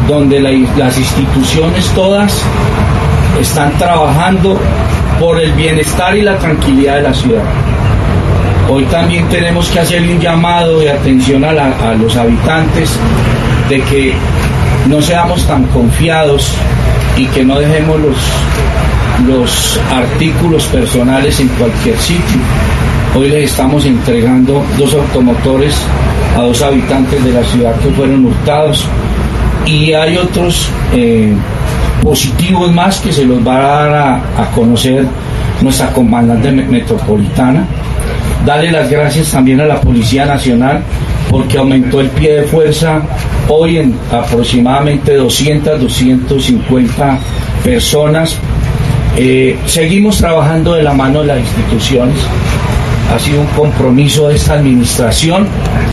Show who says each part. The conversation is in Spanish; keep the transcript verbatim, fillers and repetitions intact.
Speaker 1: donde la, las instituciones todas están trabajando por el bienestar y la tranquilidad de la ciudad. Hoy también tenemos que hacer un llamado de atención a, la, a los habitantes de que no seamos tan confiados y que no dejemos los, los artículos personales en cualquier sitio. Hoy les estamos entregando dos automotores a dos habitantes de la ciudad que fueron hurtados, y hay otros eh, positivos más que se los va a dar a, a conocer nuestra comandante metropolitana. Darle las gracias también a la Policía Nacional porque aumentó el pie de fuerza hoy en aproximadamente doscientas, doscientas cincuenta personas. Eh, seguimos trabajando de la mano de las instituciones. Ha sido un compromiso de esta administración